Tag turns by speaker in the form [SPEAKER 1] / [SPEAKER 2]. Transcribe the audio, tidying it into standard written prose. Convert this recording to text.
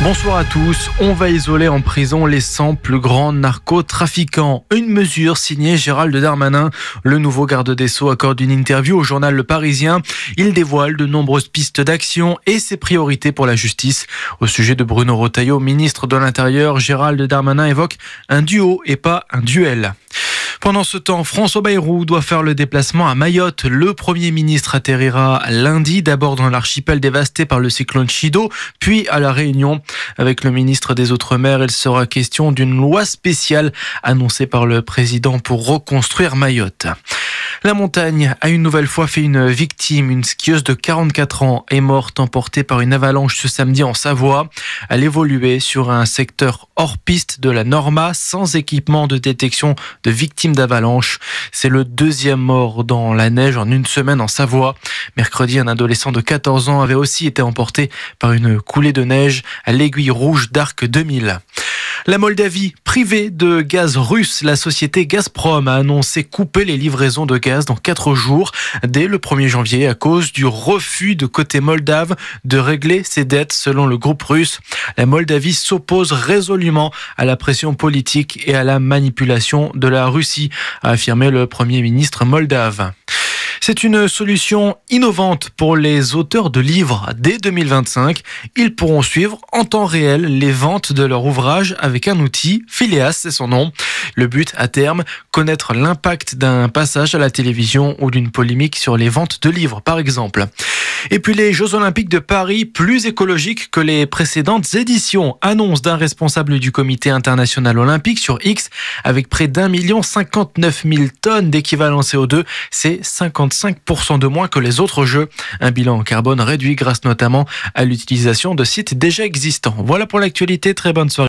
[SPEAKER 1] Bonsoir à tous. On va isoler en prison les 100 plus grands narcotrafiquants. Une mesure signée Gérald Darmanin. Le nouveau garde des Sceaux accorde une interview au journal Le Parisien. Il dévoile de nombreuses pistes d'action et ses priorités pour la justice. Au sujet de Bruno Retailleau, ministre de l'Intérieur, Gérald Darmanin évoque un duo et pas un duel. Pendant ce temps, François Bayrou doit faire le déplacement à Mayotte. Le Premier ministre atterrira lundi, d'abord dans l'archipel dévasté par le cyclone Chido, puis à La Réunion. Avec le ministre des Outre-mer, il sera question d'une loi spéciale annoncée par le président pour reconstruire Mayotte. La montagne a une nouvelle fois fait une victime. Une skieuse de 44 ans est morte emportée par une avalanche ce samedi en Savoie. Elle évoluait sur un secteur hors piste de la Norma sans équipement de détection de victimes d'avalanche. C'est le deuxième mort dans la neige en une semaine en Savoie. Mercredi, un adolescent de 14 ans avait aussi été emporté par une coulée de neige à l'Aiguille Rouge d'Arc 2000. La Moldavie, privée de gaz russe, la société Gazprom a annoncé couper les livraisons de gaz dans 4 jours dès le 1er janvier à cause du refus de côté moldave de régler ses dettes selon le groupe russe. La Moldavie s'oppose résolument à la pression politique et à la manipulation de la Russie, a affirmé le Premier ministre moldave. C'est une solution innovante pour les auteurs de livres. Dès 2025, ils pourront suivre en temps réel les ventes de leur ouvrage avec un outil, Phileas c'est son nom. Le but à terme, connaître l'impact d'un passage à la télévision ou d'une polémique sur les ventes de livres par exemple. Et puis les Jeux Olympiques de Paris, plus écologiques que les précédentes éditions, annonce d'un responsable du Comité international olympique sur X, avec près d'1,059,000 tonnes d'équivalent CO2, c'est 55% de moins que les autres Jeux. Un bilan en carbone réduit grâce notamment à l'utilisation de sites déjà existants. Voilà pour l'actualité, très bonne soirée.